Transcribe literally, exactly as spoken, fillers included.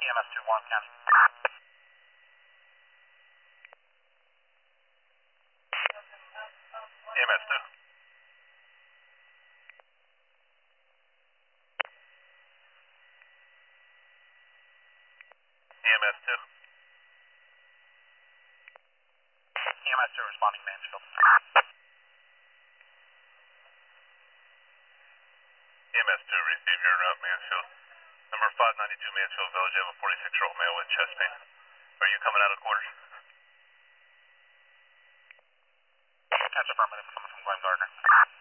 M S two, Warren County. E M S two. E M S two. E M S two responding Mansfield. E M S two, receive your route, Mansfield. Number five ninety-two Mansfield Village, you have a forty-six-year-old male with chest pain. Are you coming out of quarters? Catch affirmative, coming from Glen Gardner.